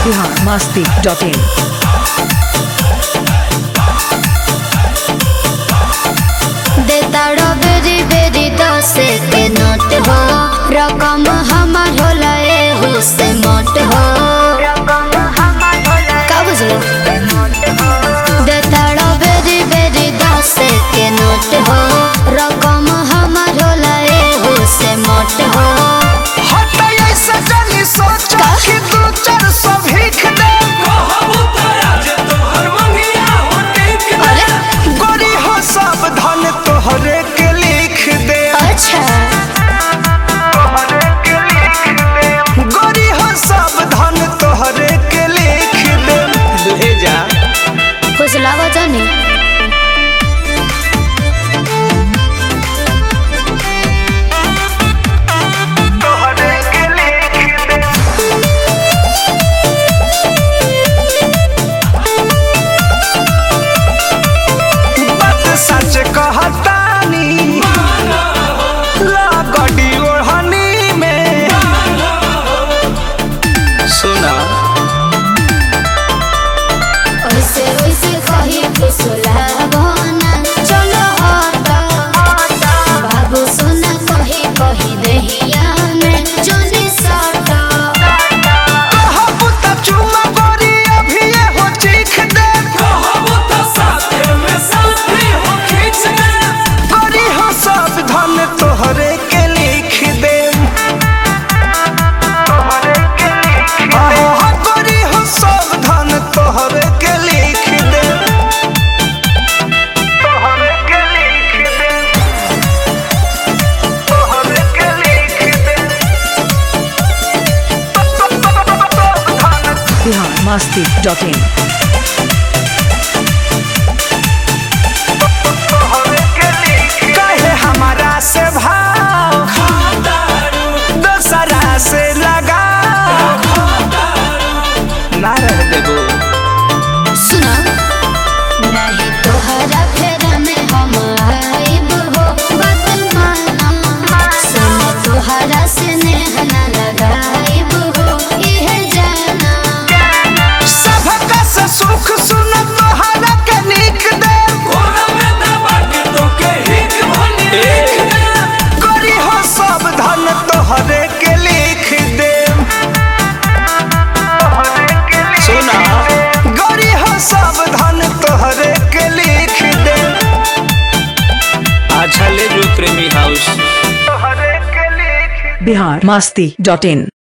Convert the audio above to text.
biharmasti.in देताड़ो बेरी बेरी 10 के नोट हो रकम हमार होला एहू से मोट हो का बुझलो देताड़ो बेरी बेरी 10 के नोट हो रकम हमार होला एहू से मोट हो तोहरे के लिख दे अच्छा गोरी हो सावधान तोहरे के लिख दे ले जा फुसलावा जानी तोहरे के लिख दे बात सच कहतानी लागड़ी ओढ़नी में सुना ओइसे ओइसे कही फुसलावा ना चलो हटा बाबू सोना कही कही देहिया में जोनी सटा कहबू त चुमा गोरी अभी ये हो चीख दे कहबू त साथे में साथी हो खींच दे गोरी हो सावधान तोहरे के लिख दे तोहरे के लिख दे गोरी हो सावधान तोहरे के लिख दे तोहरे के लिख दे तोहरे के लिख दे biharmasti.in कहे हमारा से भाव दूसरा से लगा ना रह देबो सुना नहीं तोहरा फेरा में हम आइब हो बात माना सुना तोहरा से नेह ना लगाइब हो इहे जाना सबका से सुख सुन तोहरा के लिख दे गोरी हो सावधान तोहरे के लिख दे सुना गोरी हो सावधान तोहरे के लिख दे अच्छा ले जो प्रेमी हाउस तोहरे के लिख biharmasti.in